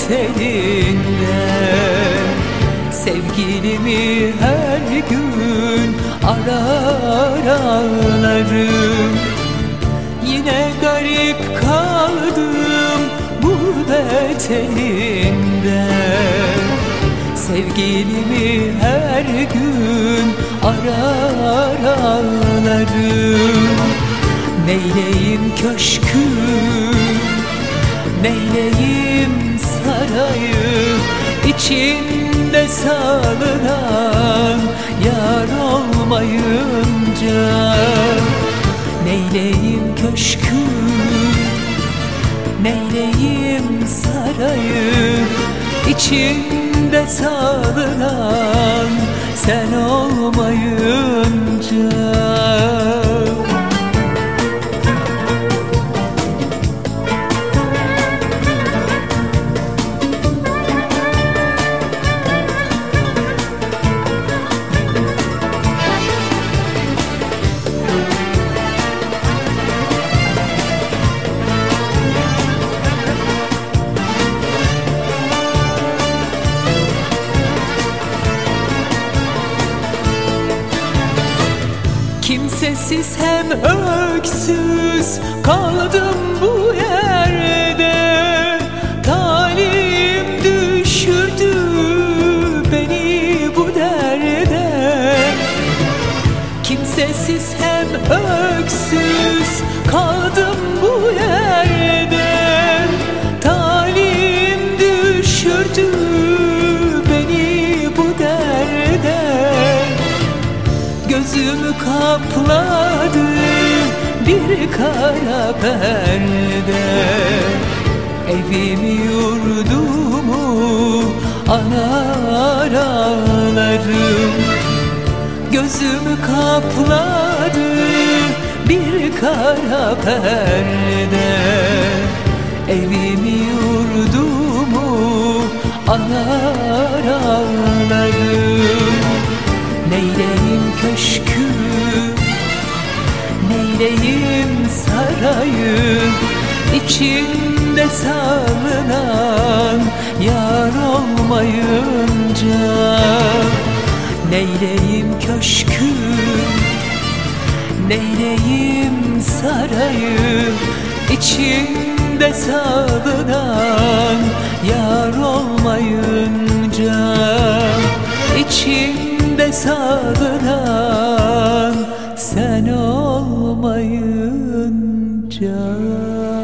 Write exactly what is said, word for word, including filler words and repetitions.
telinde. Sevgilimi her gün arar ağlarım. Yine garip kaldım gurbet elinde. Sevgilimi her gün arar ağlarım. Neyleyim köşkü, neyleyim sarayı, içinde salınan yar olmayınca. Neyleyim köşkü, neyleyim sarayı, içinde salınan sen olmayınca. Kimsesiz hem öksüz kaldım bu yerde. Talim düşürdü beni bu derde. Kimsesiz hem öksüz kaldım bu yerde. Talim düşürdü beni bu derde. Gözümü kapladı bir kara perde. Evimi yurdumu anar ağlarım. Gözümü kapladı bir kara perde. Evimi yurdumu anar ağlarım. Neyleyim köşkü, neyleyim sarayı, içinde salınan yar olmayınca. Neyleyim köşkü, neyleyim sarayı, içinde salınan yar olmayınca. İçinde salınan sen olmayınca.